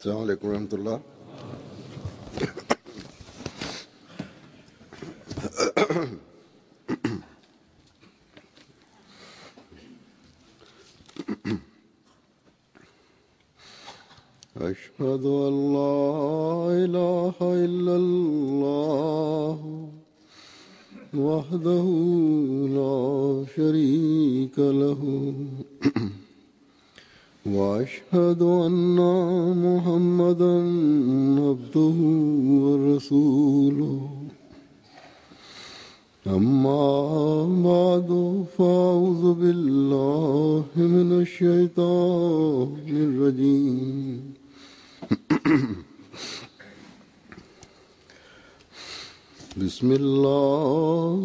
Selamun Aleyküm ve Rahmetullah. أشهد أن لا إله إلا الله وحده لا شريك له وأشهد أن محمدا عبده ورسوله أما بعد فأعوذ بالله من الشيطان الرجيم بسم الله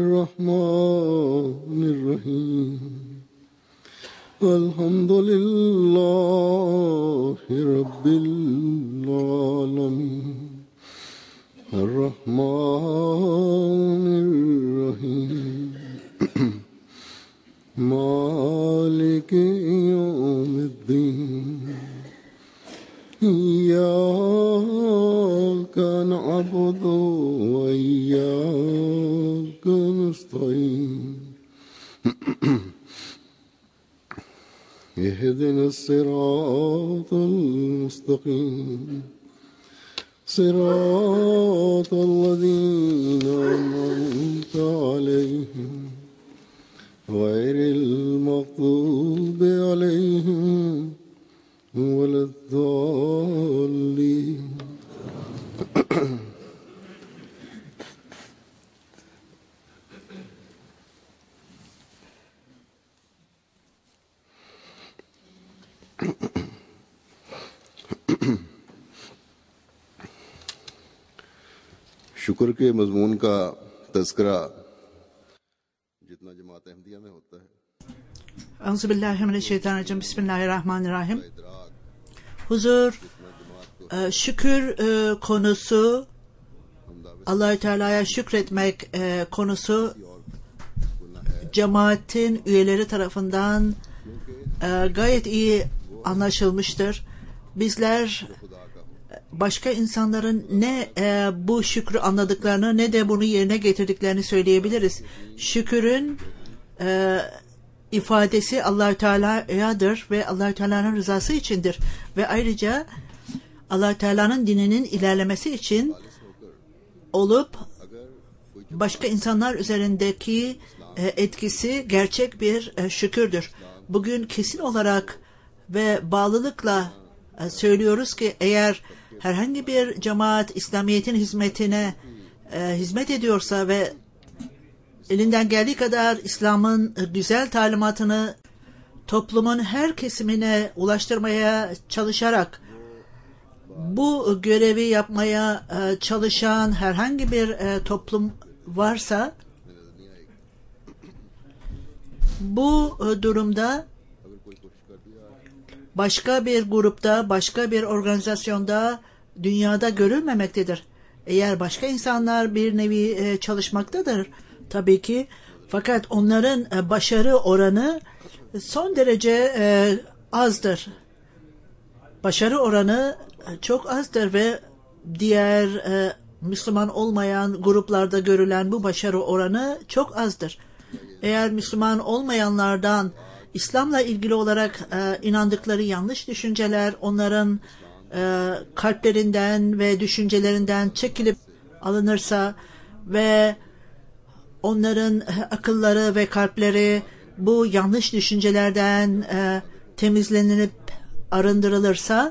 الرحمن الرحيم الحمد لله رب العالمين الرحمن الرحيم مالك يوم الدين إياك نعبد وإياك نستعين اهدنا الصراط المستقيم صراط الذين أنعمت عليهم غير المغضوب عليهم ولا الضالين शुक्र के मजमून का तज़किरा जितना जमात अहमदिया में होता है Euzubillahimineşşeytanirracim. Bismillahirrahmanirrahim. Huzur, şükür konusu, Allah-u Teala'ya şükretmek konusu cemaatin üyeleri tarafından gayet iyi anlaşılmıştır. Bizler başka insanların ne bu şükrü anladıklarını ne de bunu yerine getirdiklerini söyleyebiliriz. Şükürün ifadesi Allah-u Teala'yadır ve Allah-u Teala'nın rızası içindir. Ve ayrıca Allah-u Teala'nın dininin ilerlemesi için olup başka insanlar üzerindeki etkisi gerçek bir şükürdür. Bugün kesin olarak ve bağlılıkla söylüyoruz ki eğer herhangi bir cemaat İslamiyet'in hizmetine hizmet ediyorsa ve elinden geldiği kadar İslam'ın güzel talimatını toplumun her kesimine ulaştırmaya çalışarak bu görevi yapmaya çalışan herhangi bir toplum varsa bu durumda başka bir grupta, başka bir organizasyonda dünyada görülmemektedir. Eğer başka insanlar bir nevi çalışmaktadır tabii ki, fakat onların başarı oranı son derece azdır. Başarı oranı çok azdır ve diğer Müslüman olmayan gruplarda görülen bu başarı oranı çok azdır. Eğer Müslüman olmayanlardan İslam'la ilgili olarak inandıkları yanlış düşünceler onların kalplerinden ve düşüncelerinden çekilip alınırsa ve onların akılları ve kalpleri bu yanlış düşüncelerden temizlenip arındırılırsa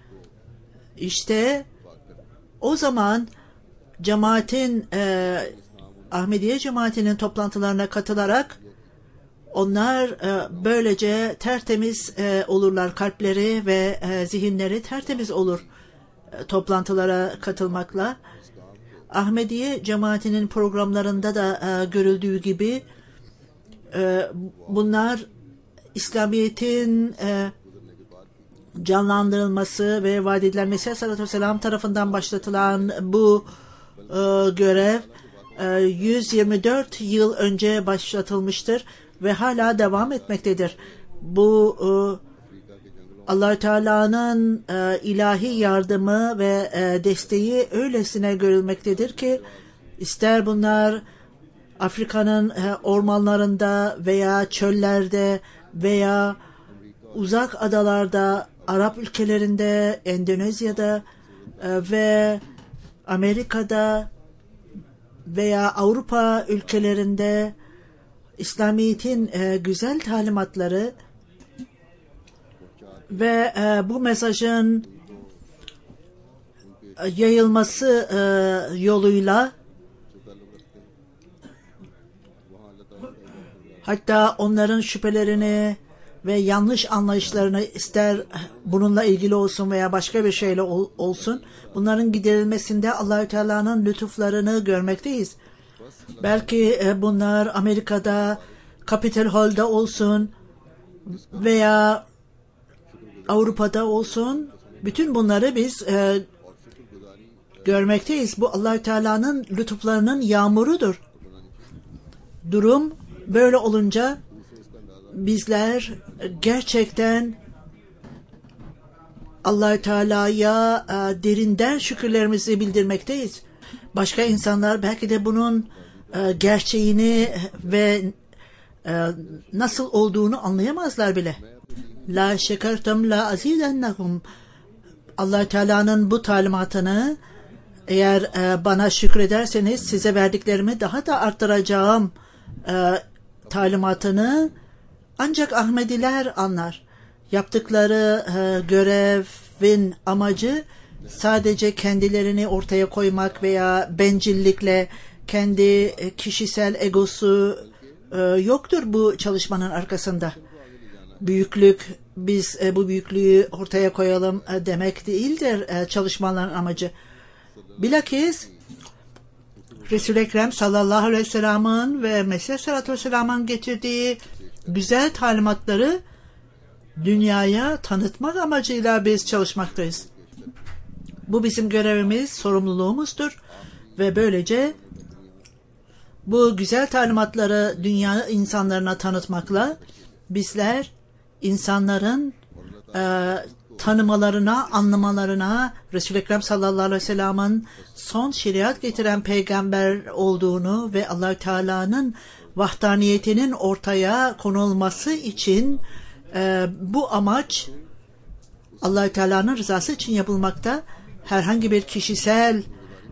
işte o zaman cemaatin Ahmediye cemaatinin toplantılarına katılarak onlar böylece tertemiz olurlar, kalpleri ve zihinleri tertemiz olur toplantılara katılmakla. Ahmediye cemaatinin programlarında da görüldüğü gibi bunlar İslamiyet'in canlandırılması ve vaat edilen Mesih Aleyhisselatü Vesselam tarafından başlatılan bu görev 124 yıl önce başlatılmıştır ve hala devam etmektedir. Bu Allah Teala'nın ilahi yardımı ve desteği öylesine görülmektedir ki ister bunlar Afrika'nın ormanlarında veya çöllerde veya uzak adalarda, Arap ülkelerinde, Endonezya'da ve Amerika'da veya Avrupa ülkelerinde İslamiyet'in güzel talimatları ve bu mesajın yayılması yoluyla hatta onların şüphelerini ve yanlış anlayışlarını ister bununla ilgili olsun veya başka bir şeyle olsun bunların giderilmesinde Allah-u Teala'nın lütuflarını görmekteyiz. Belki bunlar Amerika'da Capitol Hall'da olsun veya Avrupa'da olsun bütün bunları biz görmekteyiz. Bu Allah-u Teala'nın lütuflarının yağmurudur. Durum böyle olunca bizler gerçekten Allah-u Teala'ya derinden şükürlerimizi bildirmekteyiz. Başka insanlar belki de bunun gerçeğini ve nasıl olduğunu anlayamazlar bile. La şekertum la azidennehum. Allah Teala'nın bu talimatını eğer bana şükrederseniz size verdiklerimi daha da arttıracağım talimatını ancak Ahmediler anlar. Yaptıkları görevin amacı sadece kendilerini ortaya koymak veya bencillikle kendi kişisel egosu yoktur bu çalışmanın arkasında. Büyüklük, biz bu büyüklüğü ortaya koyalım demek değildir çalışmaların amacı. Bilakis Resul-i Ekrem sallallahu aleyhi ve sellem'in ve Mesih sallallahu aleyhi ve sellem'in getirdiği güzel talimatları dünyaya tanıtmak amacıyla biz çalışmaktayız. Bu bizim görevimiz, sorumluluğumuzdur ve böylece bu güzel talimatları dünya insanlarına tanıtmakla bizler insanların tanımalarına, anlamalarına Resul-i Ekrem sallallahu aleyhi ve sellem'in son şeriat getiren peygamber olduğunu ve Allah-u Teala'nın vahdaniyetinin ortaya konulması için bu amaç Allah-u Teala'nın rızası için yapılmakta. Herhangi bir kişisel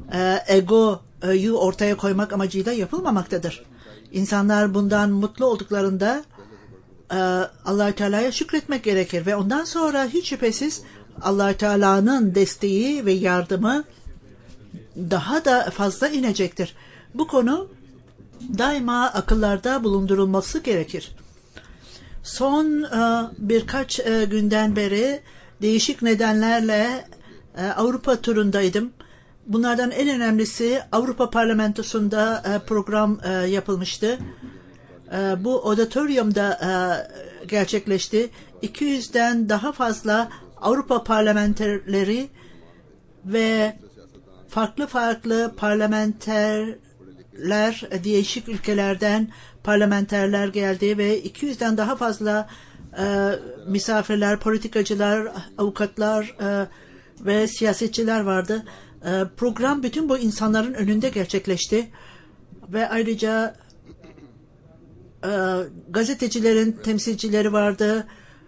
egoyu ortaya koymak amacıyla yapılmamaktadır. İnsanlar bundan mutlu olduklarında Allah-u Teala'ya şükretmek gerekir ve ondan sonra hiç şüphesiz Allah-u Teala'nın desteği ve yardımı daha da fazla inecektir. Bu konu daima akıllarda bulundurulması gerekir. Son birkaç günden beri değişik nedenlerle Avrupa turundaydım. Bunlardan en önemlisi Avrupa Parlamentosu'nda program yapılmıştı. Bu auditoriumda gerçekleşti. 200'den daha fazla Avrupa parlamenterleri ve farklı parlamenterler, değişik ülkelerden parlamenterler geldi ve 200'den daha fazla misafirler, politikacılar, avukatlar ve siyasetçiler vardı. Program bütün bu insanların önünde gerçekleşti ve ayrıca gazetecilerin temsilcileri vardı.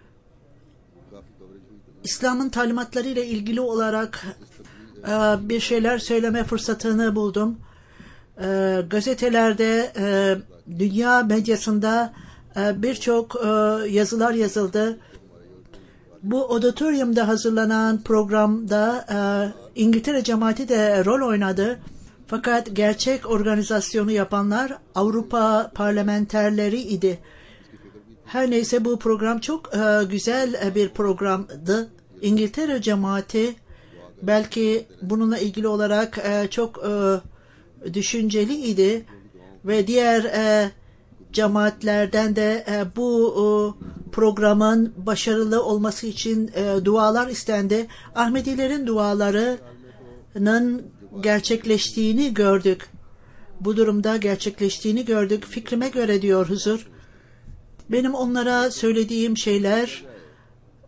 İslam'ın talimatları ile ilgili olarak bir şeyler söyleme fırsatını buldum. Gazetelerde, dünya medyasında birçok yazılar yazıldı. Bu auditoriumda hazırlanan programda İngiltere cemaati de rol oynadı. Fakat gerçek organizasyonu yapanlar Avrupa parlamenterleri idi. Her neyse bu program çok güzel bir programdı. İngiltere cemaati belki bununla ilgili olarak çok düşünceli idi ve diğer cemaatlerden de bu programın başarılı olması için dualar istendi. Ahmedilerin dualarının gerçekleştiğini gördük. Bu durumda gerçekleştiğini gördük. Fikrime göre diyor huzur. Benim onlara söylediğim şeyler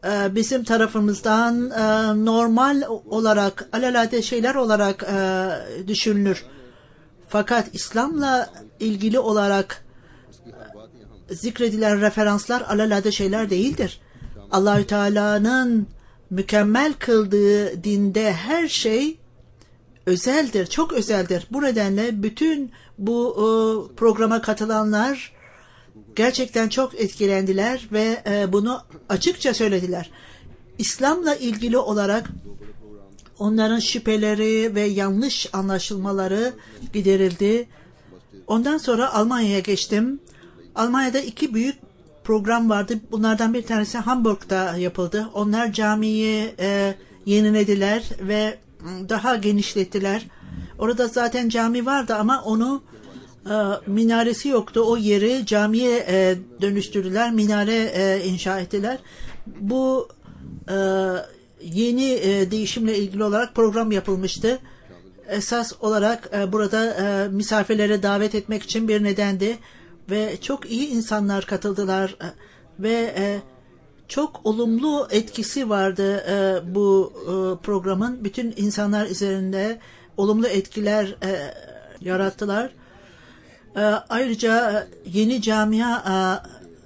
bizim tarafımızdan normal olarak, alelade şeyler olarak düşünülür. Fakat İslam'la ilgili olarak zikredilen referanslar alelade şeyler değildir. Allahü Teala'nın mükemmel kıldığı dinde her şey özeldir, çok özeldir. Bu nedenle bütün bu programa katılanlar gerçekten çok etkilendiler ve bunu açıkça söylediler. İslam'la ilgili olarak onların şüpheleri ve yanlış anlaşılmaları giderildi. Ondan sonra Almanya'ya geçtim. Almanya'da 2 büyük program vardı. Bunlardan bir tanesi Hamburg'da yapıldı. Onlar camiyi yenilediler ve daha genişlettiler. Orada zaten cami vardı ama onu minaresi yoktu. O yeri camiye dönüştürdüler. Minare inşa ettiler. Bu yeni değişimle ilgili olarak program yapılmıştı. Esas olarak burada misafirlere davet etmek için bir nedendi. Ve çok iyi insanlar katıldılar. Ve çok olumlu etkisi vardı bu programın. Bütün insanlar üzerinde olumlu etkiler yarattılar. Ayrıca yeni camia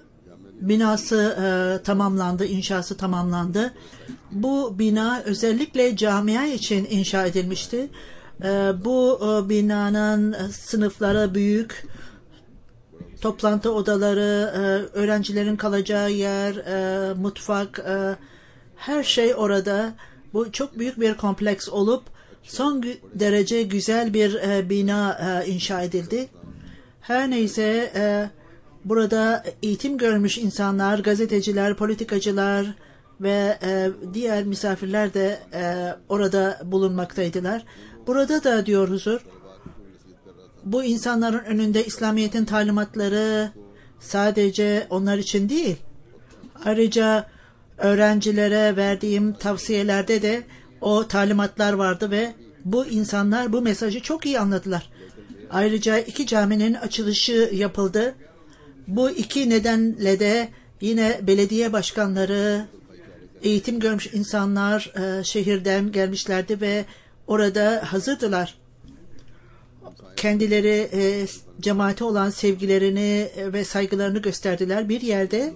binası tamamlandı, inşası tamamlandı. Bu bina özellikle camia için inşa edilmişti. Bu binanın sınıfları büyük, toplantı odaları, öğrencilerin kalacağı yer, mutfak, her şey orada. Bu çok büyük bir kompleks olup son derece güzel bir bina inşa edildi. Her neyse burada eğitim görmüş insanlar, gazeteciler, politikacılar ve diğer misafirler de orada bulunmaktaydılar. Burada da diyor huzur, bu insanların önünde İslamiyet'in talimatları sadece onlar için değil. Ayrıca öğrencilere verdiğim tavsiyelerde de o talimatlar vardı ve bu insanlar bu mesajı çok iyi anladılar. Ayrıca 2 caminin açılışı yapıldı. Bu 2 nedenle de yine belediye başkanları, eğitim görmüş insanlar şehirden gelmişlerdi ve orada hazırdılar. Kendileri cemaate olan sevgilerini ve saygılarını gösterdiler. Bir yerde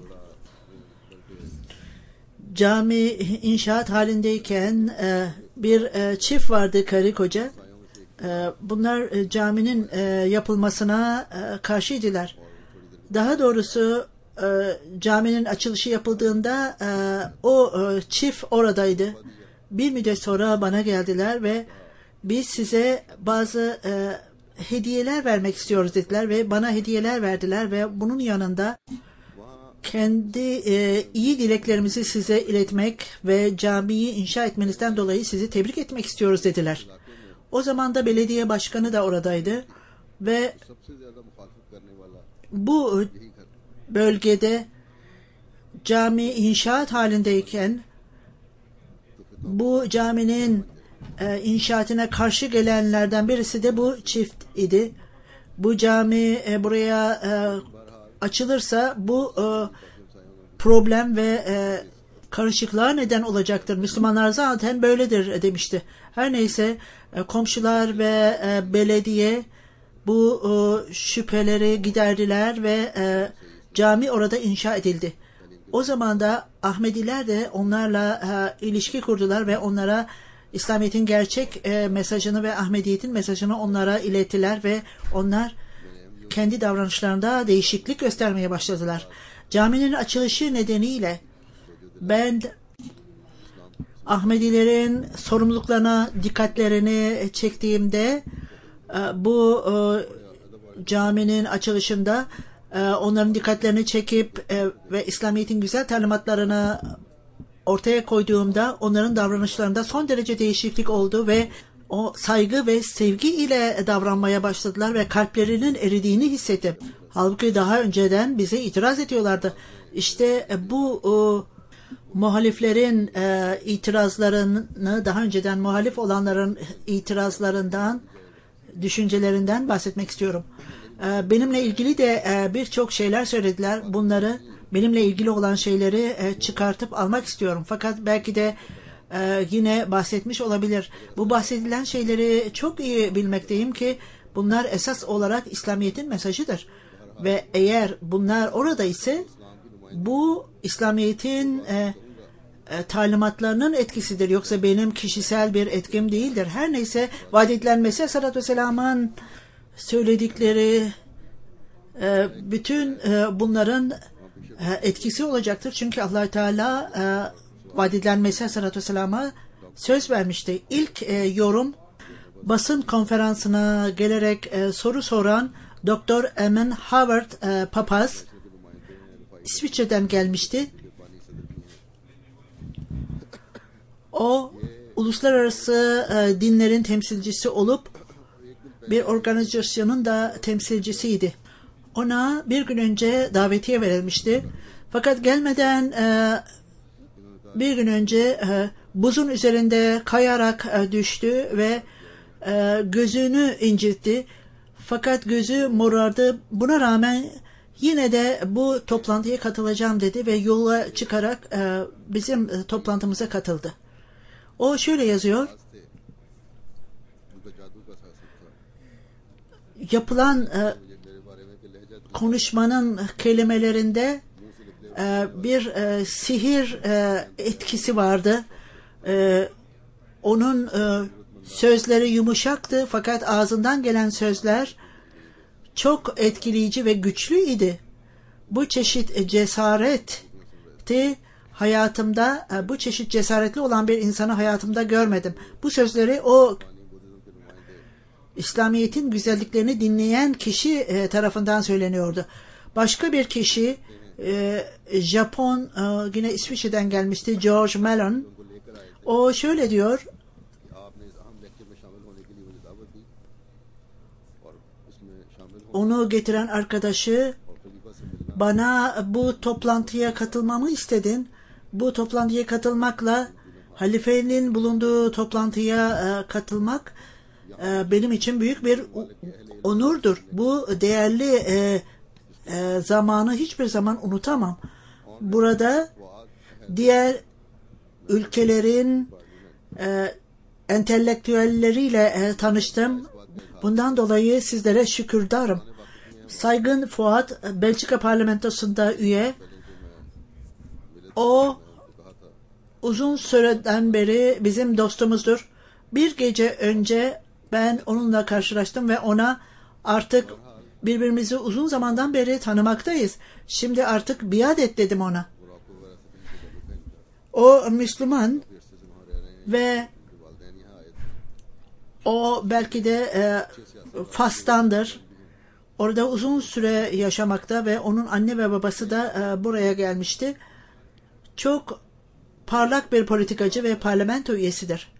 cami inşaat halindeyken bir çift vardı, karı koca. Bunlar caminin yapılmasına karşıydılar. Daha doğrusu caminin açılışı yapıldığında o çift oradaydı. Bir müddet sonra bana geldiler ve biz size bazı hediyeler vermek istiyoruz dediler ve bana hediyeler verdiler ve bunun yanında kendi iyi dileklerimizi size iletmek ve camiyi inşa etmenizden dolayı sizi tebrik etmek istiyoruz dediler. O zaman da belediye başkanı da oradaydı ve bu bölgede cami inşaat halindeyken bu caminin inşaatına karşı gelenlerden birisi de bu çift idi. Bu cami buraya açılırsa bu problem ve karışıklığa neden olacaktır. Müslümanlar zaten böyledir demişti. Her neyse komşular ve belediye bu şüpheleri giderdiler ve cami orada inşa edildi. O zaman da Ahmediler de onlarla ilişki kurdular ve onlara İslamiyet'in gerçek mesajını ve Ahmediyet'in mesajını onlara ilettiler ve onlar kendi davranışlarında değişiklik göstermeye başladılar. Caminin açılışı nedeniyle ben Ahmedilerin sorumluluklarına dikkatlerini çektiğimde bu caminin açılışında onların dikkatlerini çekip ve İslamiyet'in güzel talimatlarını ortaya koyduğumda onların davranışlarında son derece değişiklik oldu ve o saygı ve sevgi ile davranmaya başladılar ve kalplerinin eridiğini hissettim. Halbuki daha önceden bize itiraz ediyorlardı. İşte bu muhaliflerin itirazlarını, daha önceden muhalif olanların itirazlarından, düşüncelerinden bahsetmek istiyorum. Benimle ilgili de birçok şeyler söylediler. Bunları benimle ilgili olan şeyleri çıkartıp almak istiyorum. Fakat belki de yine bahsetmiş olabilir. Bu bahsedilen şeyleri çok iyi bilmekteyim ki bunlar esas olarak İslamiyet'in mesajıdır. Ve eğer bunlar orada ise bu İslamiyet'in talimatlarının etkisidir. Yoksa benim kişisel bir etkim değildir. Her neyse vaad edilen Mesih Aleyhisselatü Vesselam'ın söyledikleri bütün bunların etkisi olacaktır. Çünkü Allah Teala vaad edilen Mesih Aleyhisselatü Vesselam'a söz vermişti. İlk yorum basın konferansına gelerek soru soran Dr. Emin Howard papaz İsviçre'den gelmişti. O uluslararası dinlerin temsilcisi olup bir organizasyonun da temsilcisiydi. Ona bir gün önce davetiye verilmişti. Fakat gelmeden bir gün önce buzun üzerinde kayarak düştü ve gözünü incitti. Fakat gözü morardı. Buna rağmen yine de bu toplantıya katılacağım dedi ve yola çıkarak bizim toplantımıza katıldı. O şöyle yazıyor. Yapılan konuşmanın kelimelerinde bir sihir etkisi vardı. Onun sözleri yumuşaktı fakat ağzından gelen sözler çok etkileyici ve güçlüydü. Bu çeşit cesareti hayatımda, bu çeşit cesaretli olan bir insanı hayatımda görmedim. Bu sözleri o İslamiyet'in güzelliklerini dinleyen kişi tarafından söyleniyordu. Başka bir kişi Japon, yine İsviçre'den gelmişti, George Mellon. O şöyle diyor. Onu getiren arkadaşı, bana bu toplantıya katılmamı istedin. Bu toplantıya katılmakla halifenin bulunduğu toplantıya katılmak benim için büyük bir onurdur. Bu değerli zamanı hiçbir zaman unutamam. Burada diğer ülkelerin entelektüelleriyle tanıştım. Bundan dolayı sizlere şükürdarım. Saygın Fuat, Belçika parlamentosunda üye. O uzun süreden beri bizim dostumuzdur. Bir gece önce ben onunla karşılaştım ve ona artık birbirimizi uzun zamandan beri tanımaktayız. Şimdi artık biat et dedim ona. O Müslüman ve o belki de Fas'tandır. Orada uzun süre yaşamakta ve onun anne ve babası da buraya gelmişti. Çok parlak bir politikacı ve parlamento üyesidir.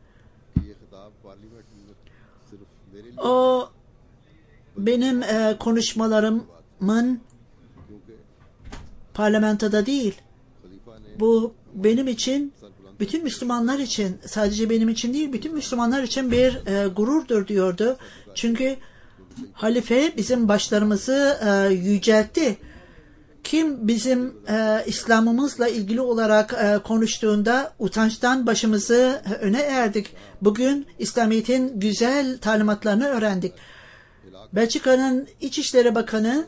O benim konuşmalarımın parlamentoda değil. Bu benim için, bütün Müslümanlar için, sadece benim için değil, bütün Müslümanlar için bir gururdur diyordu. Çünkü halife bizim başlarımızı yüceltti. Kim bizim İslam'ımızla ilgili olarak konuştuğunda utançtan başımızı öne eğerdik. Bugün İslamiyet'in güzel talimatlarını öğrendik. Belçika'nın İçişleri Bakanı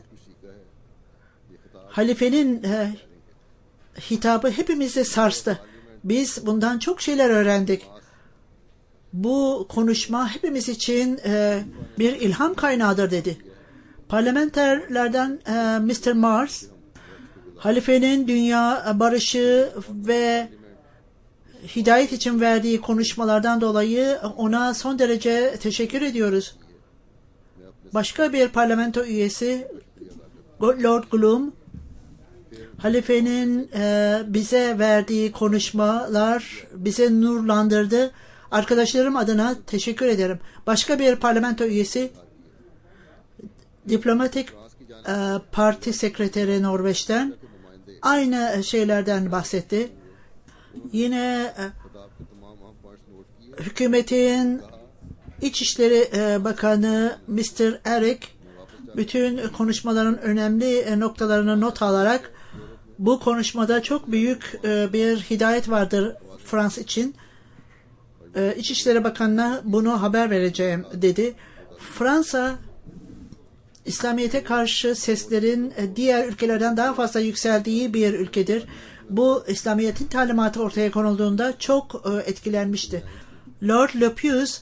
halifenin hitabı hepimizi sarstı. Biz bundan çok şeyler öğrendik. Bu konuşma hepimiz için bir ilham kaynağıdır dedi. Parlamenterlerden Mr. Mars, halifenin dünya barışı ve hidayet için verdiği konuşmalardan dolayı ona son derece teşekkür ediyoruz. Başka bir parlamento üyesi Lord Gloom, halifenin bize verdiği konuşmalar bize nurlandırdı. Arkadaşlarım adına teşekkür ederim. Başka bir parlamento üyesi, Diplomatik Parti Sekreteri Norveç'ten aynı şeylerden bahsetti. Yine hükümetin İçişleri Bakanı Mr. Eric bütün konuşmaların önemli noktalarını not alarak Bu konuşmada çok büyük bir hidayet vardır Fransa için. İçişleri Bakanı'na bunu haber vereceğim dedi. Fransa, İslamiyet'e karşı seslerin diğer ülkelerden daha fazla yükseldiği bir ülkedir. Bu İslamiyet'in talimatı ortaya konulduğunda çok etkilenmişti. Lord Lepus,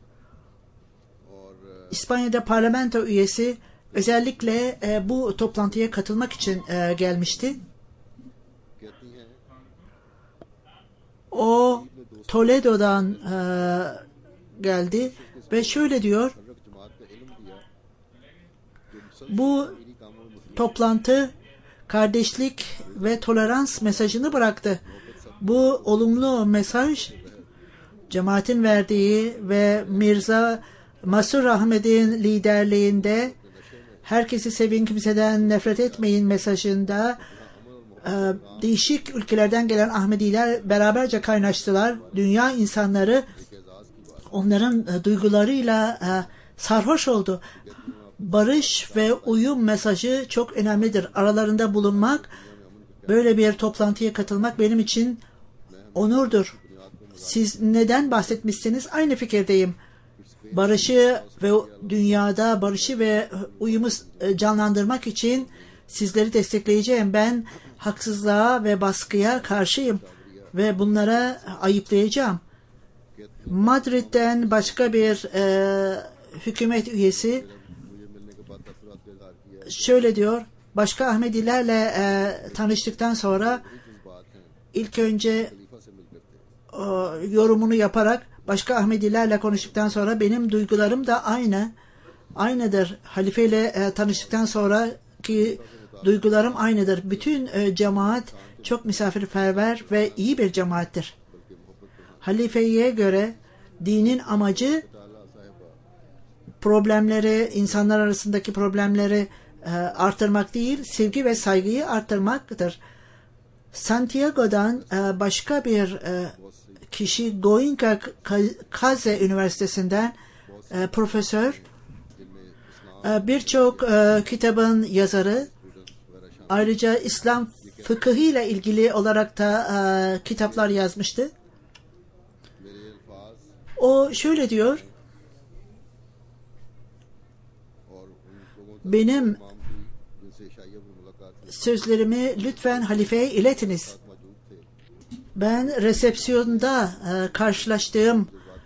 İspanya'da parlamento üyesi, özellikle bu toplantıya katılmak için gelmişti. O Toledo'dan geldi ve şöyle diyor: bu toplantı kardeşlik ve tolerans mesajını bıraktı. Bu olumlu mesaj, cemaatin verdiği ve Mirza Masur Ahmed'in liderliğinde herkesi sevin, kimseden nefret etmeyin mesajında değişik ülkelerden gelen Ahmediler beraberce kaynaştılar. Dünya insanları onların duygularıyla sarhoş oldu. Barış ve uyum mesajı çok önemlidir. Aralarında bulunmak, böyle bir toplantıya katılmak benim için onurdur. Siz neden bahsetmişsiniz? Aynı fikirdeyim. Barışı ve dünyada barışı ve uyumu canlandırmak için sizleri destekleyeceğim. Ben haksızlığa ve baskıya karşıyım ve bunlara ayıplayacağım. Madrid'den başka bir hükümet üyesi şöyle diyor: başka Ahmedilerle tanıştıktan sonra ilk önce yorumunu yaparak başka Ahmedilerle konuştuktan sonra benim duygularım da aynıdır. Halifeyle tanıştıktan sonraki duygularım aynıdır. Bütün cemaat çok misafirperver ve iyi bir cemaattir. Halifeye göre dinin amacı problemleri, insanlar arasındaki problemleri artırmak değil, sevgi ve saygıyı artırmaktır. Santiago'dan başka bir kişi, Goenka Kaze Üniversitesi'nden profesör, birçok kitabın yazarı, ayrıca İslam fıkıhıyla ilgili olarak da kitaplar yazmıştı. O şöyle diyor: benim sözlerimi lütfen halifeye iletiniz. Ben resepsiyonda karşılaştığım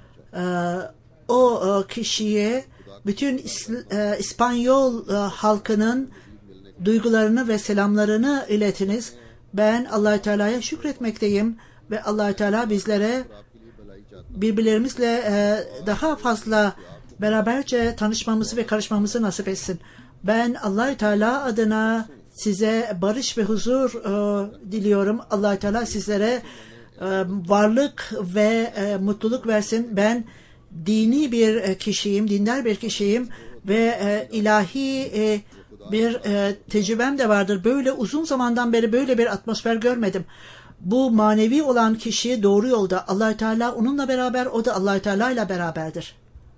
o kişiye bütün İspanyol halkının duygularını ve selamlarını iletiniz. Ben Allah-u Teala'ya şükretmekteyim ve Allah-u Teala bizlere birbirlerimizle daha fazla beraberce tanışmamızı ve karışmamızı nasip etsin. Ben Allah-u Teala adına size barış ve huzur diliyorum. Allah-u Teala sizlere varlık ve mutluluk versin. Ben dini bir kişiyim, dindar bir kişiyim ve ilahi bir tecrübem de vardır. Böyle uzun zamandan beri böyle bir atmosfer görmedim. Bu manevi olan kişi doğru yolda. Allah-u Teala onunla beraber, o da Allah-u Teala ile beraberdir.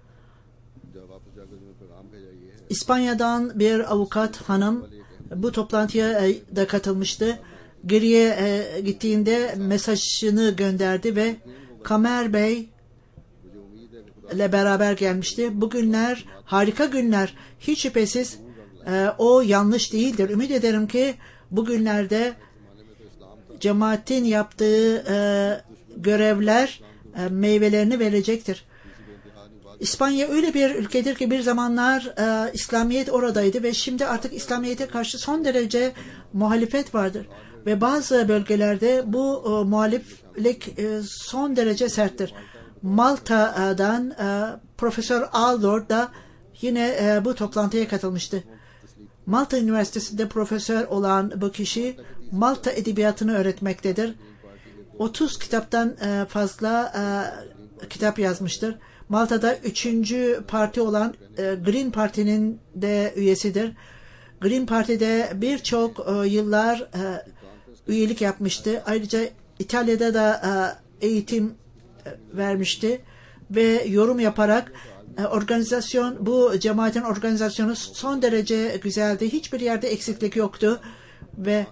İspanya'dan bir avukat hanım bu toplantıya da katılmıştı. Geriye gittiğinde mesajını gönderdi ve Kamer Bey ile beraber gelmişti. Bu günler harika günler. Hiç şüphesiz o yanlış değildir. Ümit ederim ki bugünlerde cemaatin yaptığı görevler meyvelerini verecektir. İspanya öyle bir ülkedir ki bir zamanlar İslamiyet oradaydı ve şimdi artık İslamiyet'e karşı son derece muhalefet vardır. Ve bazı bölgelerde bu muhaliflik son derece serttir. Malta'dan Profesör Allord da yine bu toplantıya katılmıştı. Malta Üniversitesi'nde profesör olan bu kişi Malta edebiyatını öğretmektedir. 30 kitaptan fazla kitap yazmıştır. Malta'da 3. parti olan Green Party'nin de üyesidir. Green Party'de birçok yıllar üyelik yapmıştı. Ayrıca İtalya'da da eğitim vermişti ve yorum yaparak bu cemaatin organizasyonu son derece güzeldi. Hiçbir yerde eksiklik yoktu ve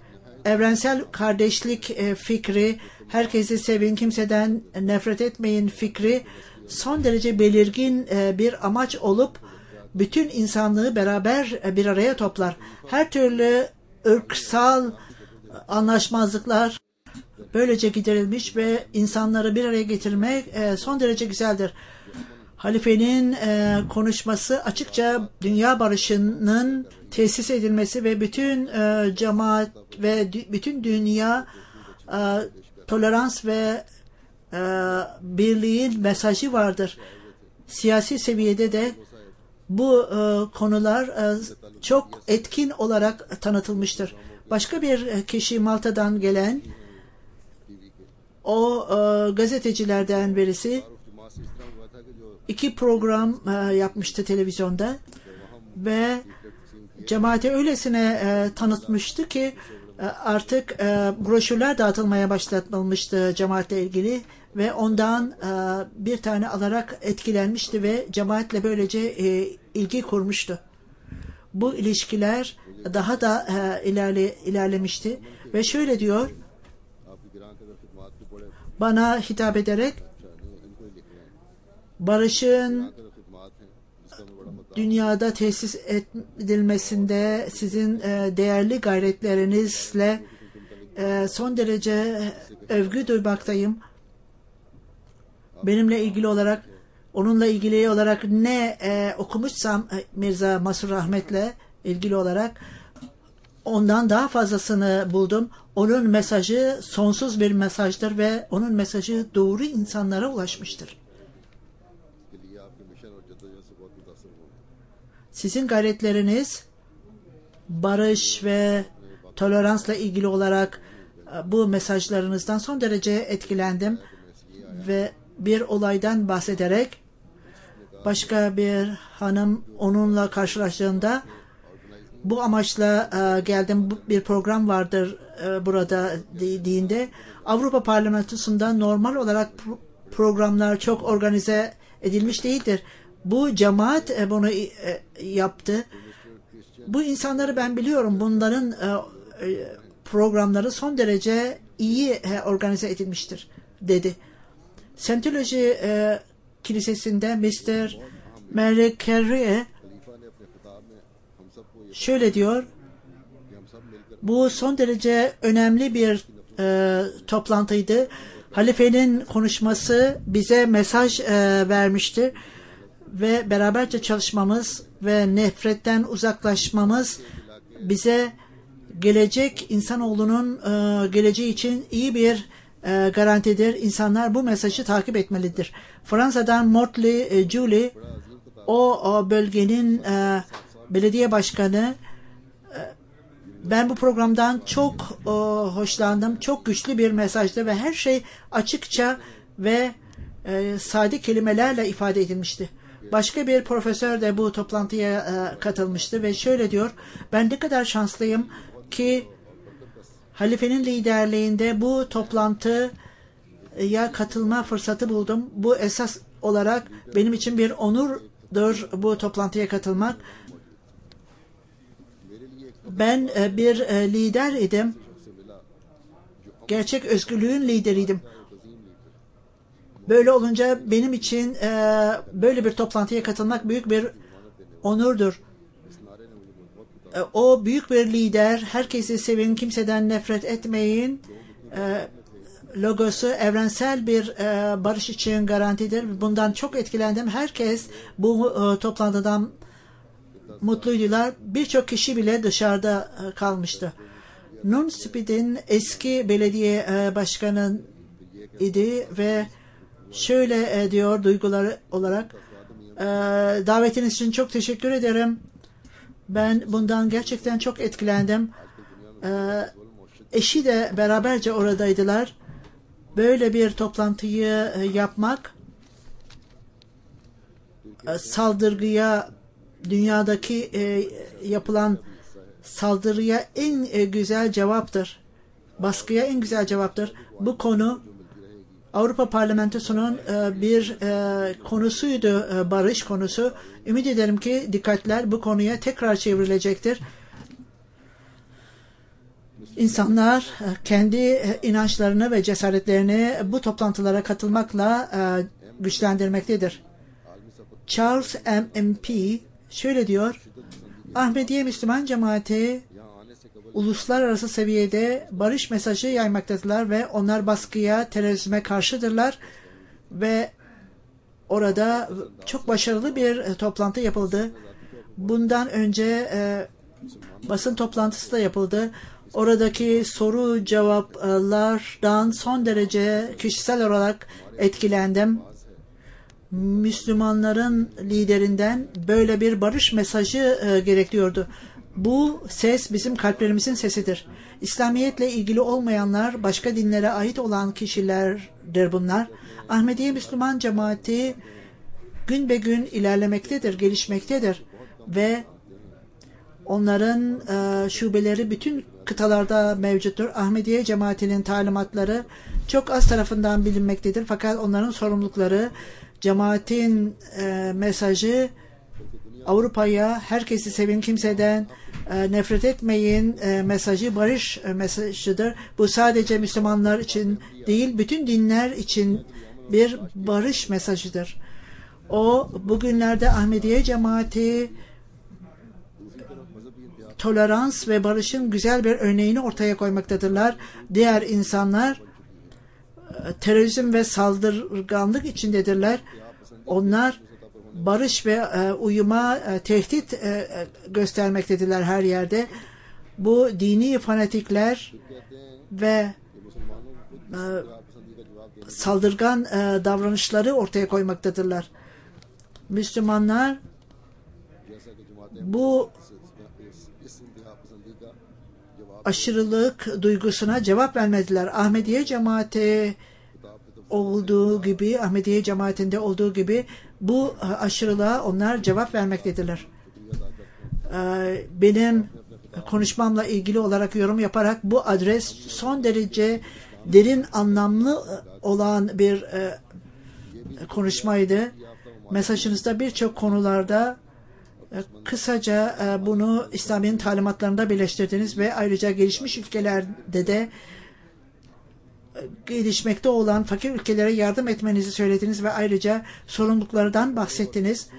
evrensel kardeşlik fikri, herkesi sevin, kimseden nefret etmeyin fikri son derece belirgin bir amaç olup bütün insanlığı beraber bir araya toplar. Her türlü ırksal anlaşmazlıklar böylece giderilmiş ve insanları bir araya getirmek son derece güzeldir. Halifenin konuşması açıkça dünya barışının tesis edilmesi ve bütün cemaat ve bütün dünya tolerans ve birliğin mesajı vardır. Siyasi seviyede de bu konular çok etkin olarak tanıtılmıştır. Başka bir kişi Malta'dan gelen o gazetecilerden birisi 2 program yapmıştı televizyonda ve cemaate öylesine tanıtmıştı ki artık broşürler dağıtılmaya başlatılmıştı cemaatle ilgili ve ondan bir tane alarak etkilenmişti ve cemaatle böylece ilgi kurmuştu. Bu ilişkiler daha da ilerlemişti ve şöyle diyor, bana hitap ederek barışın dünyada tesis edilmesinde sizin değerli gayretlerinizle son derece övgü duymaktayım. Benimle ilgili olarak, onunla ilgili olarak ne okumuşsam Mirza Masur Ahmet'le ilgili olarak ondan daha fazlasını buldum. Onun mesajı sonsuz bir mesajdır ve onun mesajı doğru insanlara ulaşmıştır. Sizin gayretleriniz barış ve toleransla ilgili olarak bu mesajlarınızdan son derece etkilendim ve bir olaydan bahsederek başka bir hanım onunla karşılaştığında bu amaçla geldim, bir program vardır burada dediğinde Avrupa Parlamentosu'nda normal olarak programlar çok organize edilmiş değildir. Bu cemaat bunu yaptı. Bu insanları ben biliyorum. Bunların programları son derece iyi organize edilmiştir dedi. Scientology Kilisesi'nde Mr. Mary Carey şöyle diyor, bu son derece önemli bir toplantıydı. Halifenin konuşması bize mesaj vermişti ve beraberce çalışmamız ve nefretten uzaklaşmamız bize gelecek insanoğlunun geleceği için iyi bir garantidir. İnsanlar bu mesajı takip etmelidir. Fransa'dan Mortley Julie, o bölgenin belediye başkanı, ben bu programdan çok hoşlandım. Çok güçlü bir mesajdı ve her şey açıkça ve sade kelimelerle ifade edilmişti. Başka bir profesör de bu toplantıya katılmıştı ve şöyle diyor, ben ne kadar şanslıyım ki halifenin liderliğinde bu toplantıya katılma fırsatı buldum. Bu esas olarak benim için bir onurdur bu toplantıya katılmak. Ben bir lider idim. Gerçek özgürlüğün lideriydim. Böyle olunca benim için böyle bir toplantıya katılmak büyük bir onurdur. O büyük bir lider, herkesi sevin, kimseden nefret etmeyin. Logosu evrensel bir barış için garantidir. Bundan çok etkilendim. Herkes bu toplantıdan mutluydular. Birçok kişi bile dışarıda kalmıştı. Nun Speed'in eski belediye başkanı idi ve şöyle diyor duyguları olarak, davetiniz için çok teşekkür ederim. Ben bundan gerçekten çok etkilendim. Eşi de beraberce oradaydılar. Böyle bir toplantıyı yapmak saldırıya, dünyadaki yapılan saldırıya en güzel cevaptır. Baskıya en güzel cevaptır. Bu konu Avrupa Parlamentosu'nun bir konusuydu, barış konusu. Ümit ederim ki dikkatler bu konuya tekrar çevrilecektir. İnsanlar kendi inançlarını ve cesaretlerini bu toplantılara katılmakla güçlendirmektedir. Charles M.P. şöyle diyor: Ahmediye Müslüman cemaati uluslararası seviyede barış mesajı yaymaktadırlar ve onlar baskıya, terörizme karşıdırlar ve orada çok başarılı bir toplantı yapıldı. Bundan önce basın toplantısı da yapıldı. Oradaki soru cevaplardan son derece kişisel olarak etkilendim. Müslümanların liderinden böyle bir barış mesajı gerekiyordu. Bu ses bizim kalplerimizin sesidir. İslamiyetle ilgili olmayanlar, başka dinlere ait olan kişilerdir bunlar. Ahmediye Müslüman cemaati gün be gün ilerlemektedir, gelişmektedir ve onların şubeleri bütün kıtalarda mevcuttur. Ahmediye cemaatinin talimatları çok az tarafından bilinmektedir. Fakat onların sorumlulukları, cemaatin mesajı Avrupa'ya herkesi sevin, kimseden nefret etmeyin mesajı barış mesajıdır. Bu sadece Müslümanlar için değil, bütün dinler için bir barış mesajıdır. O bugünlerde Ahmediye cemaati tolerans ve barışın güzel bir örneğini ortaya koymaktadırlar. Diğer insanlar terörizm ve saldırganlık içindedirler. Onlar barış ve uyuma tehdit göstermektedirler her yerde. Bu dini fanatikler ve saldırgan davranışları ortaya koymaktadırlar. Müslümanlar bu aşırılık duygusuna cevap vermediler. Ahmediye cemaati Ahmediye cemaatinde olduğu gibi bu aşırılığa onlar cevap vermektedirler. Benim konuşmamla ilgili olarak yorum yaparak bu adres son derece derin anlamlı olan bir konuşmaydı. Mesajınızda birçok konularda kısaca bunu İslam'ın talimatlarında birleştirdiniz ve ayrıca gelişmiş ülkelerde de gelişmekte olan fakir ülkelere yardım etmenizi söylediniz ve ayrıca sorumluluklardan bahsettiniz.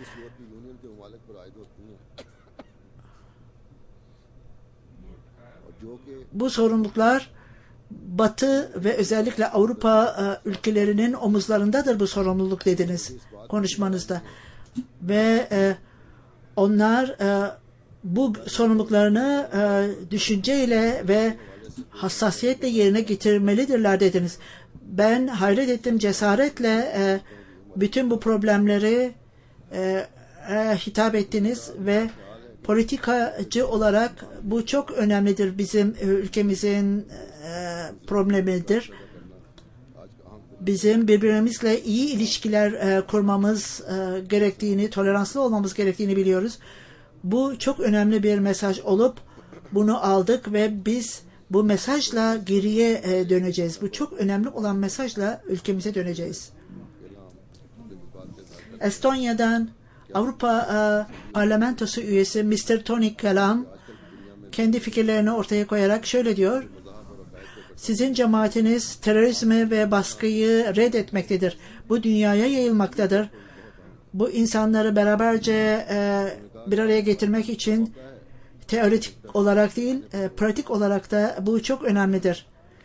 Bu sorumluluklar Batı ve özellikle Avrupa ülkelerinin omuzlarındadır bu sorumluluk dediniz konuşmanızda. Ve onlar bu sorumluluklarını düşünceyle ve hassasiyetle yerine getirmelidirler dediniz. Ben hayret ettim, cesaretle bütün bu problemleri hitap ettiniz ve politikacı olarak bu çok önemlidir. Bizim ülkemizin problemidir. Bizim birbirimizle iyi ilişkiler kurmamız gerektiğini, toleranslı olmamız gerektiğini biliyoruz. Bu çok önemli bir mesaj olup bunu aldık ve biz bu mesajla geriye döneceğiz. Bu çok önemli olan mesajla ülkemize döneceğiz. Estonya'dan Avrupa Parlamentosu üyesi Mr. Tony Kalam kendi fikirlerini ortaya koyarak şöyle diyor: sizin cemaatiniz terörizmi ve baskıyı reddetmektedir. Bu dünyaya yayılmaktadır. Bu insanları beraberce bir araya getirmek için teorik olarak değil, pratik olarak da bu çok önemlidir.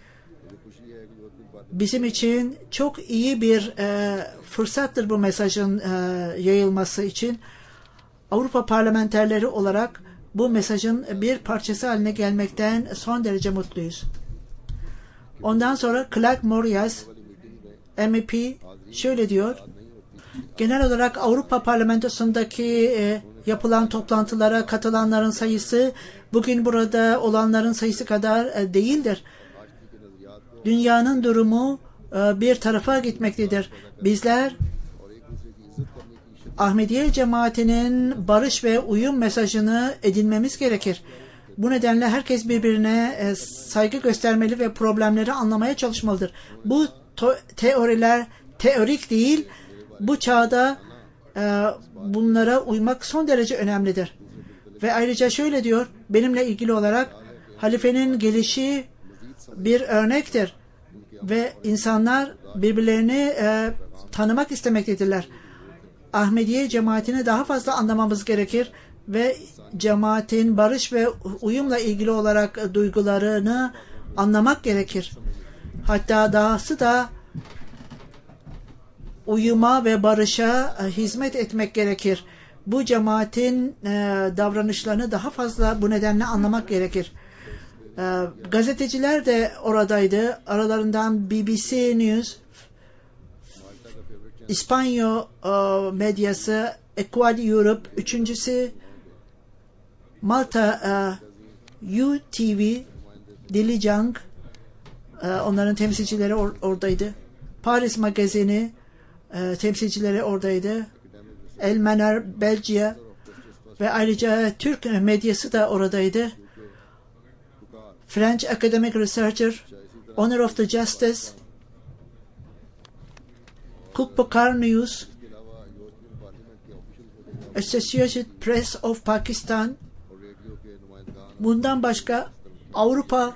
Bizim için çok iyi bir fırsattır bu mesajın yayılması için. Avrupa parlamenterleri olarak bu mesajın bir parçası haline gelmekten son derece mutluyuz. Ondan sonra Clark Morias MEP şöyle diyor: genel olarak Avrupa Parlamentosu'ndaki yapılan toplantılara katılanların sayısı bugün burada olanların sayısı kadar değildir. Dünyanın durumu bir tarafa gitmektedir. Bizler Ahmediye cemaatinin barış ve uyum mesajını edinmemiz gerekir. Bu nedenle herkes birbirine saygı göstermeli ve problemleri anlamaya çalışmalıdır. Bu teoriler teorik değil. Bu çağda bunlara uymak son derece önemlidir. Ve ayrıca şöyle diyor, benimle ilgili olarak halifenin gelişi bir örnektir ve insanlar birbirlerini tanımak istemektedirler. Ahmediye cemaatini daha fazla anlamamız gerekir ve cemaatin barış ve uyumla ilgili olarak duygularını anlamak gerekir. Hatta dahası da uyuma ve barışa hizmet etmek gerekir. Bu cemaatin davranışlarını daha fazla bu nedenle anlamak gerekir. Gazeteciler de oradaydı. Aralarından BBC News, İspanyol medyası, Equal Europe, üçüncüsü Malta UTV, Dilijang, onların temsilcileri oradaydı. Paris Magazini temsilcileri oradaydı. El Manar Belçika ve ayrıca Türk medyası da oradaydı. French Academic Researcher, Honor of the Justice, Kukpokar News, Associated Press of Pakistan, bundan başka Avrupa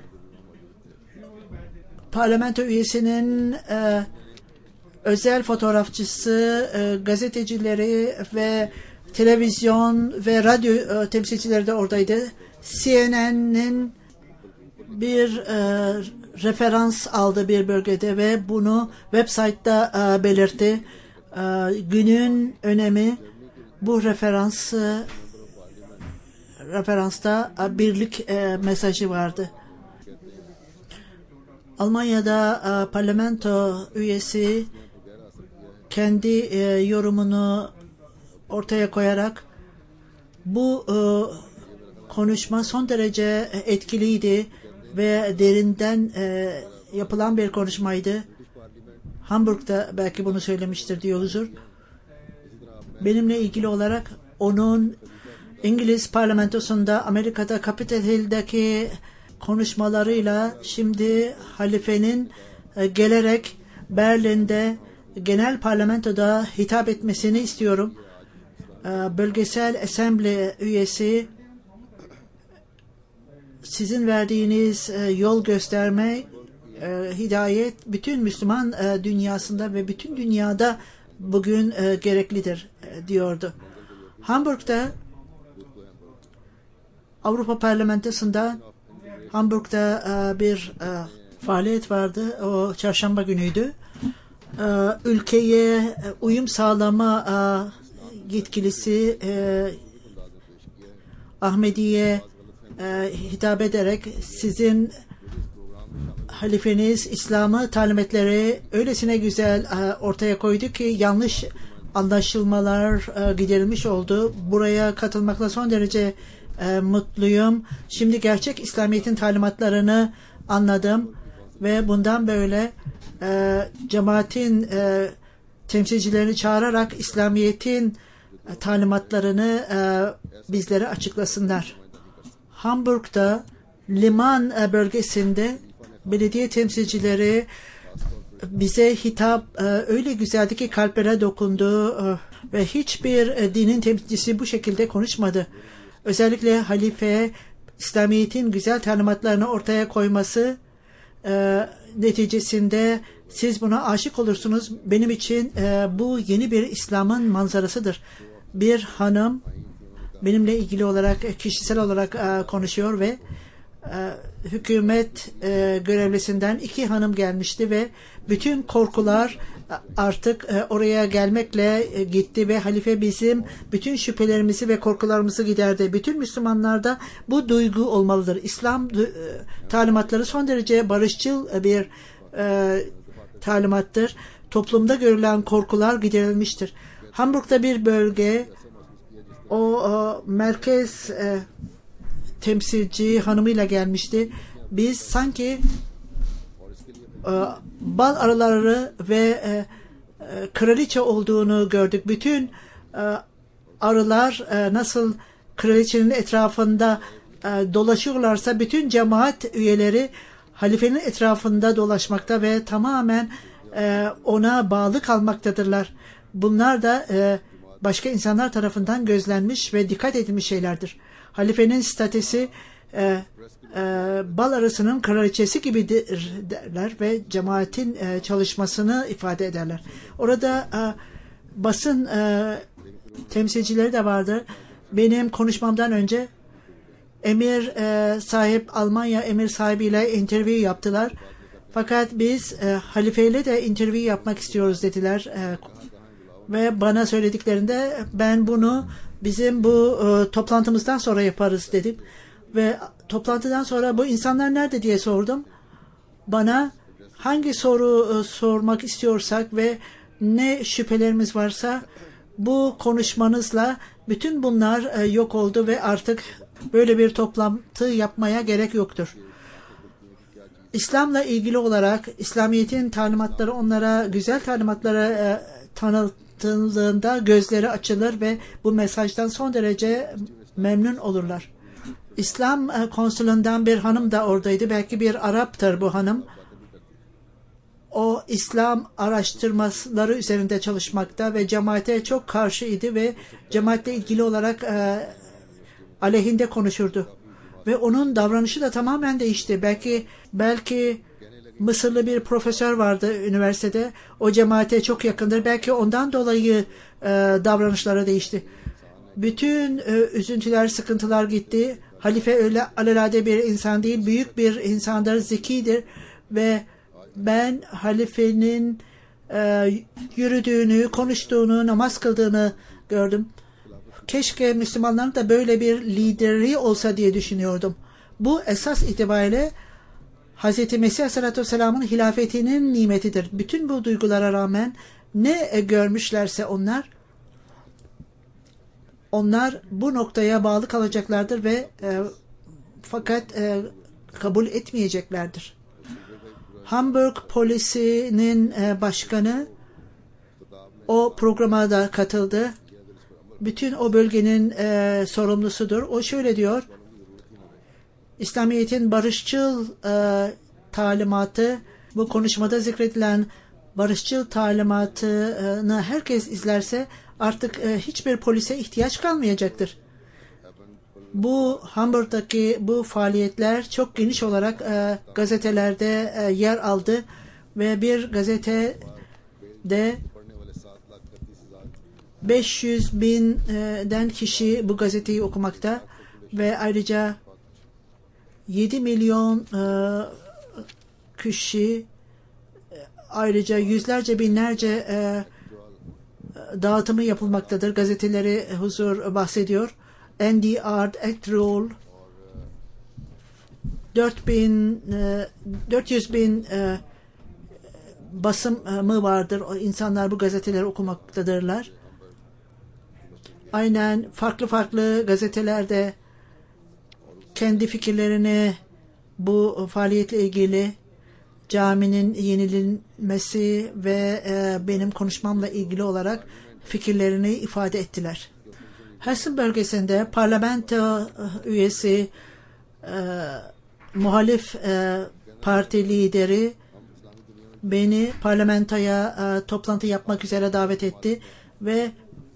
Parlamento üyesinin özel fotoğrafçısı, gazetecileri ve televizyon ve radyo temsilcileri de oradaydı. CNN'in bir referans aldı bir bölgede ve bunu website'da belirtti. Günün önemi bu referansta birlik mesajı vardı. Almanya'da parlamento üyesi kendi yorumunu ortaya koyarak bu konuşma son derece etkiliydi ve derinden yapılan bir konuşmaydı. Hamburg'da belki bunu söylemiştir diyor huzur. Benimle ilgili olarak onun İngiliz parlamentosunda Amerika'da Capitol Hill'deki konuşmalarıyla şimdi halifenin gelerek Berlin'de genel parlamentoda hitap etmesini istiyorum. Bölgesel Assembly üyesi, sizin verdiğiniz yol gösterme, hidayet bütün Müslüman dünyasında ve bütün dünyada bugün gereklidir diyordu. Hamburg'da Avrupa Parlamentosu'nda Hamburg'da bir faaliyet vardı. O çarşamba günüydü. Ülkeye uyum sağlama yetkilisi Ahmediye hitap ederek sizin halifeniz İslam'ı talimatları öylesine güzel ortaya koydu ki yanlış anlaşılmalar giderilmiş oldu. Buraya katılmakla son derece mutluyum. Şimdi gerçek İslamiyet'in talimatlarını anladım ve bundan böyle cemaatin temsilcilerini çağırarak İslamiyet'in talimatlarını bizlere açıklasınlar. Hamburg'da liman bölgesinde belediye temsilcileri bize hitap öyle güzeldi ki kalplere dokundu ve hiçbir dinin temsilcisi bu şekilde konuşmadı. Özellikle halife İslamiyet'in güzel talimatlarını ortaya koyması neticesinde siz buna aşık olursunuz. Benim için bu yeni bir İslam'ın manzarasıdır. Bir hanım benimle ilgili olarak kişisel olarak konuşuyor ve hükümet görevlisinden 2 hanım gelmişti ve bütün korkular artık oraya gelmekle gitti ve halife bizim bütün şüphelerimizi ve korkularımızı giderdi. Bütün Müslümanlarda bu duygu olmalıdır. İslam talimatları son derece barışçıl bir talimattır. Toplumda görülen korkular giderilmiştir. Hamburg'da bir bölge o merkez temsilci hanımıyla gelmişti. Biz sanki bal arıları ve kraliçe olduğunu gördük. Bütün arılar nasıl kraliçenin etrafında dolaşıyorlarsa bütün cemaat üyeleri halifenin etrafında dolaşmakta ve tamamen ona bağlı kalmaktadırlar. Bunlar da başka insanlar tarafından gözlenmiş ve dikkat edilmiş şeylerdir. Halifenin statüsü bal arısının kraliçesi gibi derler ve cemaatin çalışmasını ifade ederler. Orada basın temsilcileri de vardı. Benim konuşmamdan önce Almanya emir sahibiyle interview yaptılar. Fakat biz halifeyle de interview yapmak istiyoruz dediler. Ve bana söylediklerinde ben bunu bizim bu toplantımızdan sonra yaparız dedim. Ve toplantıdan sonra bu insanlar nerede diye sordum. Bana hangi soru sormak istiyorsak ve ne şüphelerimiz varsa bu konuşmanızla bütün bunlar yok oldu ve artık böyle bir toplantı yapmaya gerek yoktur. İslam'la ilgili olarak İslamiyet'in talimatları onlara güzel talimatlara tanıtıldığında gözleri açılır ve bu mesajdan son derece memnun olurlar. İslam konsulundan bir hanım da oradaydı. Belki bir Arap'tır bu hanım. O İslam araştırmaları üzerinde çalışmakta ve cemaate çok karşıydı ve cemaatle ilgili olarak aleyhinde konuşurdu. Ve onun davranışı da tamamen değişti. Belki Mısırlı bir profesör vardı üniversitede. O cemaate çok yakındır. Belki ondan dolayı davranışları değişti. Bütün üzüntüler, sıkıntılar gitti. Halife öyle alelade bir insan değil. Büyük bir insandır, zekidir. Ve ben halifenin yürüdüğünü, konuştuğunu, namaz kıldığını gördüm. Keşke Müslümanların da böyle bir lideri olsa diye düşünüyordum. Bu esas itibariyle Hz. Mesih Aleyhisselatü Vesselam'ın hilafetinin nimetidir. Bütün bu duygulara rağmen ne görmüşlerse onlar bu noktaya bağlı kalacaklardır ve fakat kabul etmeyeceklerdir. Hamburg polisinin başkanı o programa da katıldı. Bütün o bölgenin sorumlusudur. O şöyle diyor. İslamiyet'in barışçıl talimatı, bu konuşmada zikredilen barışçıl talimatını herkes izlerse artık hiçbir polise ihtiyaç kalmayacaktır. Bu Hamburg'daki bu faaliyetler çok geniş olarak gazetelerde yer aldı ve bir gazetede 500.000'den kişi bu gazeteyi okumakta ve ayrıca 7 milyon kişi, ayrıca yüzlerce binlerce dağıtımı yapılmaktadır. Gazeteleri huzur bahsediyor. NDR, Ektrol 400.000 basımı vardır. İnsanlar bu gazeteleri okumaktadırlar. Aynen farklı gazetelerde kendi fikirlerini bu faaliyetle ilgili caminin yenilenmesi ve benim konuşmamla ilgili olarak fikirlerini ifade ettiler. Hessen bölgesinde parlamento üyesi muhalif parti lideri beni parlamentoya toplantı yapmak üzere davet etti ve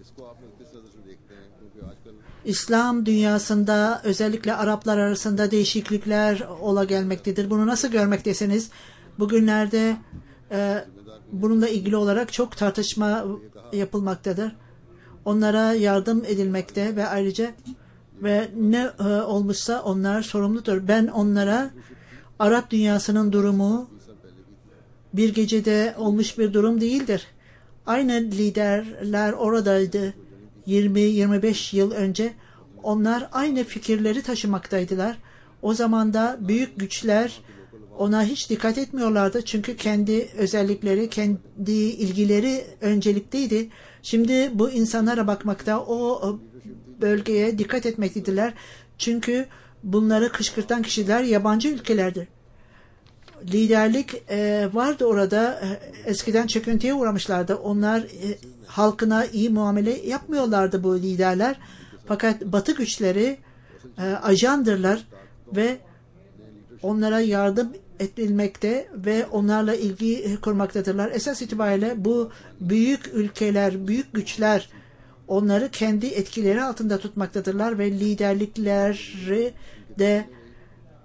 İslam dünyasında özellikle Araplar arasında değişiklikler ola gelmektedir. Bunu nasıl görmektesiniz? Bugünlerde bununla ilgili olarak çok tartışma yapılmaktadır. Onlara yardım edilmekte ve ayrıca ne olmuşsa onlar sorumludur. Ben onlara Arap dünyasının durumu bir gecede olmuş bir durum değildir. Aynı liderler oradaydı. 20-25 yıl önce onlar aynı fikirleri taşımaktaydılar. O zaman da büyük güçler ona hiç dikkat etmiyorlardı. Çünkü kendi özellikleri, kendi ilgileri öncelikteydi. Şimdi bu insanlara bakmakta, o bölgeye dikkat etmekteydiler. Çünkü bunları kışkırtan kişiler yabancı ülkelerdir. Liderlik vardı orada. Eskiden çöküntüye uğramışlardı. Onlar halkına iyi muamele yapmıyorlardı bu liderler. Fakat Batı güçleri ajandırlar ve onlara yardım edilmekte ve onlarla ilgi kurmaktadırlar. Esas itibariyle bu büyük ülkeler, büyük güçler onları kendi etkileri altında tutmaktadırlar ve liderlikleri de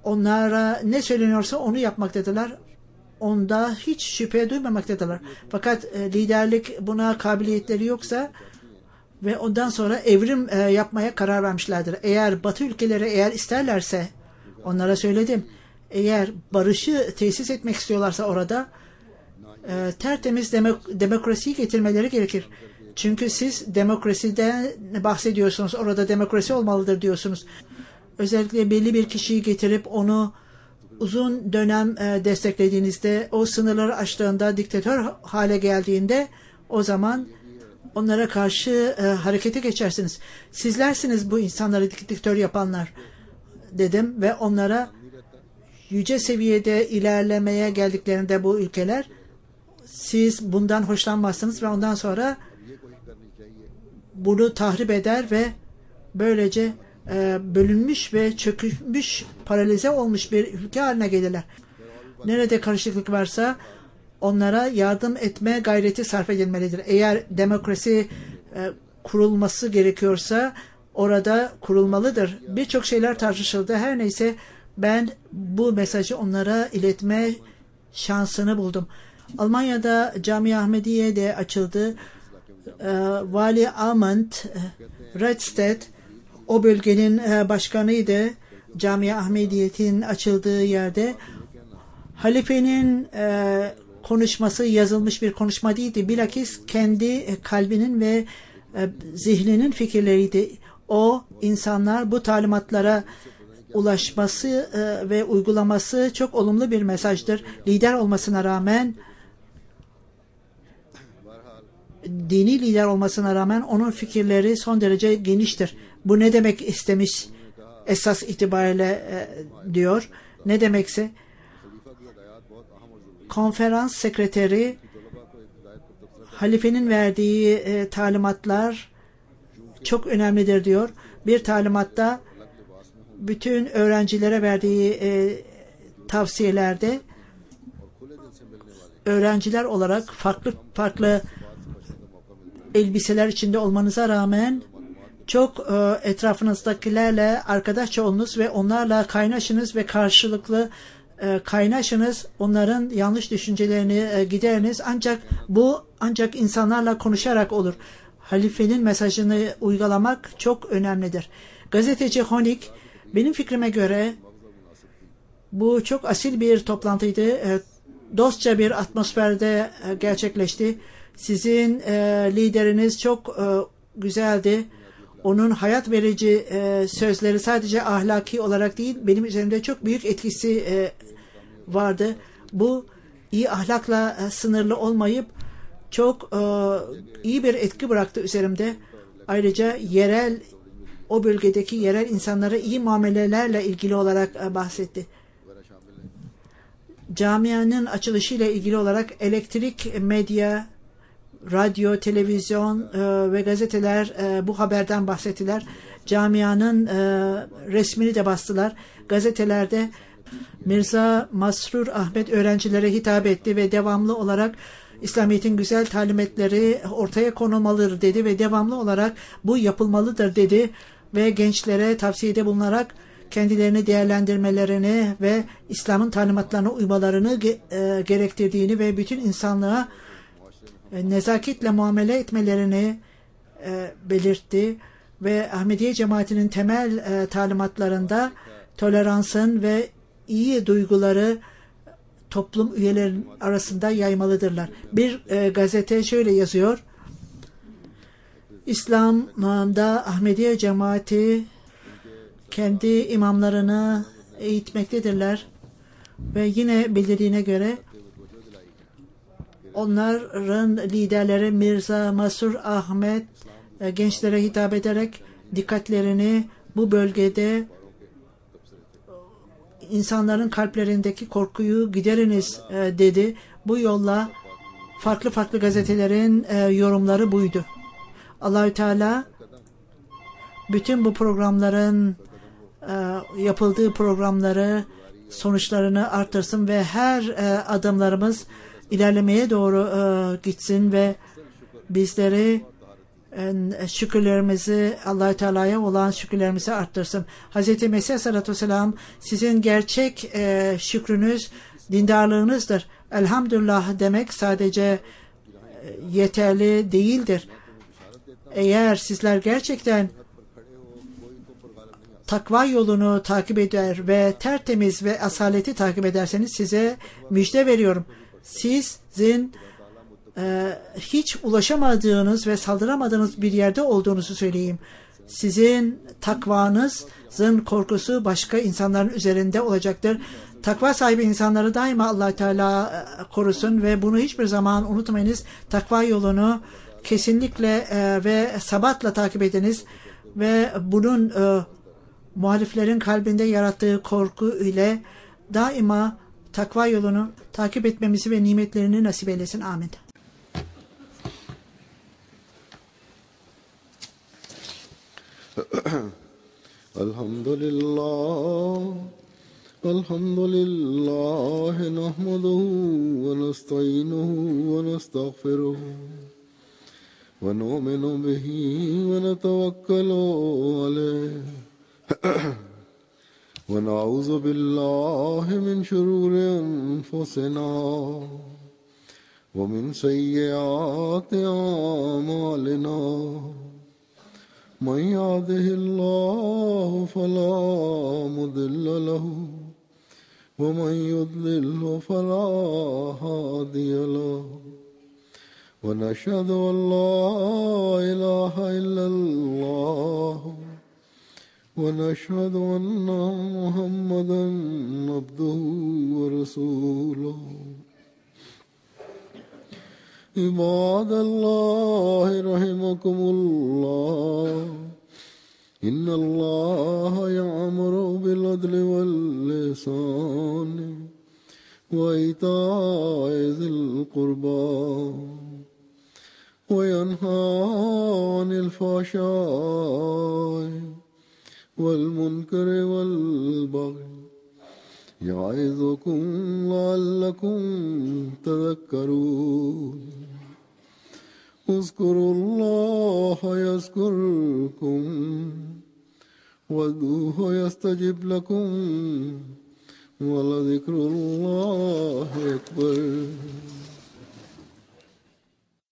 onlara ne söyleniyorsa onu yapmaktadılar. Onda hiç şüphe duymamaktadılar. Fakat liderlik buna kabiliyetleri yoksa ve ondan sonra evrim yapmaya karar vermişlerdir. Eğer Batı ülkeleri eğer isterlerse, onlara söyledim, eğer barışı tesis etmek istiyorlarsa orada tertemiz demokrasiyi getirmeleri gerekir. Çünkü siz demokrasiden bahsediyorsunuz. Orada demokrasi olmalıdır diyorsunuz. Özellikle belli bir kişiyi getirip onu uzun dönem desteklediğinizde, o sınırları aştığında, diktatör hale geldiğinde, o zaman onlara karşı harekete geçersiniz. Sizlersiniz bu insanları diktatör yapanlar dedim ve onlara yüce seviyede ilerlemeye geldiklerinde bu ülkeler, siz bundan hoşlanmazsınız ve ondan sonra bunu tahrip eder ve böylece bölünmüş ve çökmüş, paralize olmuş bir ülke haline gelirler. Nerede karışıklık varsa onlara yardım etme gayreti sarf edilmelidir. Eğer demokrasi kurulması gerekiyorsa orada kurulmalıdır. Birçok şeyler tartışıldı. Her neyse ben bu mesajı onlara iletme şansını buldum. Almanya'da Camia Ahmediye de açıldı. Vali Ahmed Redstedt o bölgenin başkanıydı. Camia Ahmediye'nin açıldığı yerde. Halifenin konuşması yazılmış bir konuşma değildi. Bilakis kendi kalbinin ve zihninin fikirleriydi. O insanlar bu talimatlara ulaşması ve uygulaması çok olumlu bir mesajdır. Lider olmasına rağmen, dini lider olmasına rağmen onun fikirleri son derece geniştir. Bu ne demek istemiş esas itibariyle diyor. Ne demekse konferans sekreteri halifenin verdiği talimatlar çok önemlidir diyor. Bir talimatta bütün öğrencilere verdiği tavsiyelerde öğrenciler olarak farklı elbiseler içinde olmanıza rağmen çok etrafınızdakilerle arkadaşça olunuz ve onlarla kaynaşınız ve karşılıklı kaynaşınız, onların yanlış düşüncelerini gideriniz. Ancak insanlarla konuşarak olur. Halifenin mesajını uygulamak çok önemlidir. Gazeteci Honig, benim fikrime göre bu çok asil bir toplantıydı. Dostça bir atmosferde gerçekleşti. Sizin lideriniz çok güzeldi. Onun hayat verici sözleri sadece ahlaki olarak değil, benim üzerimde çok büyük etkisi vardı. Bu iyi ahlakla sınırlı olmayıp çok iyi bir etki bıraktı üzerimde. Ayrıca o bölgedeki yerel insanlara iyi muamelelerle ilgili olarak bahsetti. Camianın açılışıyla ilgili olarak elektrik, medya, radyo, televizyon ve gazeteler bu haberden bahsettiler. Camianın resmini de bastılar. Gazetelerde Mirza Masrur Ahmet öğrencilere hitap etti ve devamlı olarak İslamiyet'in güzel talimatları ortaya konulmalıdır dedi ve devamlı olarak bu yapılmalıdır dedi ve gençlere tavsiyede bulunarak kendilerini değerlendirmelerini ve İslam'ın talimatlarına uymalarını gerektirdiğini ve bütün insanlığa nezaketle muamele etmelerini belirtti ve Ahmediye cemaatinin temel talimatlarında toleransın ve iyi duyguları toplum üyelerinin arasında yaymalıdırlar. Bir gazete şöyle yazıyor: İslam'da Ahmediye cemaati kendi imamlarını eğitmektedirler ve yine bildirdiğine göre onların liderleri Mirza Masrur Ahmet gençlere hitap ederek dikkatlerini bu bölgede insanların kalplerindeki korkuyu gideriniz dedi. Bu yolla farklı gazetelerin yorumları buydu. Allahü Teala bütün bu programların yapıldığı programları sonuçlarını artırsın ve her adımlarımız ilerlemeye doğru gitsin ve bizleri şükürlerimizi, Allah-u Teala'ya olan şükürlerimizi arttırsın. Hz. Mesih Aleyhisselatü Vesselam, sizin gerçek şükrünüz dindarlığınızdır. Elhamdülillah demek sadece yeterli değildir. Eğer sizler gerçekten takva yolunu takip eder ve tertemiz ve asaleti takip ederseniz size müjde veriyorum. Sizin hiç ulaşamadığınız ve saldıramadığınız bir yerde olduğunuzu söyleyeyim. Sizin takvanızın korkusu başka insanların üzerinde olacaktır. Takva sahibi insanları daima Allah Teala korusun ve bunu hiçbir zaman unutmayınız. Takva yolunu kesinlikle ve sabatla takip ediniz ve bunun muhaliflerin kalbinde yarattığı korku ile daima takva yolunu takip etmemizi ve nimetlerini nasip eylesin. Amin. Elhamdülillah nahmaduhu ve nestainuhu ve nestağfiruhu ve nu'minu bihi ve netevekkalu aleyh ve na'udzu billahi min şururi enfusina ve min seyyiati a'malina. من يهده الله فلا مضل له ومن يضلل فلا هادي له ونشهد أن لا إله إلا الله ونشهد أن محمدا عبده ورسوله عباد الله رحمكم الله إن الله يأمر بالعدل والإحسان وإيتاء ذي القربى وينهى عن الفحشاء والمنكر والبغي يعظكم لعلكم تذكرون اذكروا الله يذكركم وادعوه يستجب لكم ولذكر الله أكبر.